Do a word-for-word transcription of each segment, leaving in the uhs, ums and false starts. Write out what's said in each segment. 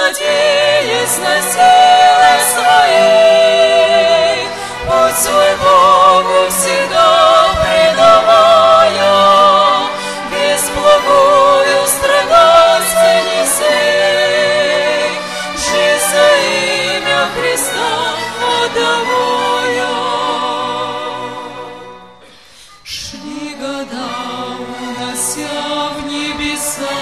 надеясь на силы свои, путь свой Богу всегда предавая, без благую страдать неси, жизнь за имя Христа отдавая. Шли года, унося в небеса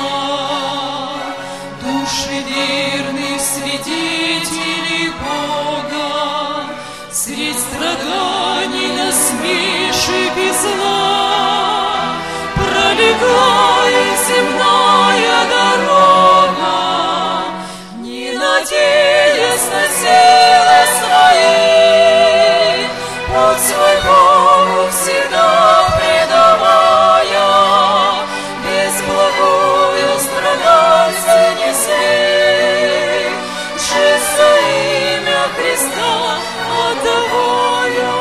души верных свидетелей Бога, средь страданий, насмешек и зла пролегла их земная дорога, не надеясь на силы свои, путь свой Богу всегда предавая, без благую страдать неси, жизнь за имя Христа отдавая.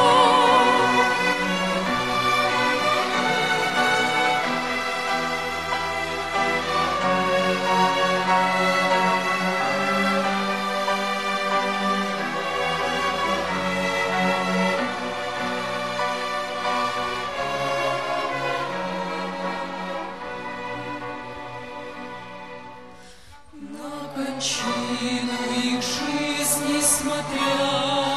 На кончину их жизни смотря,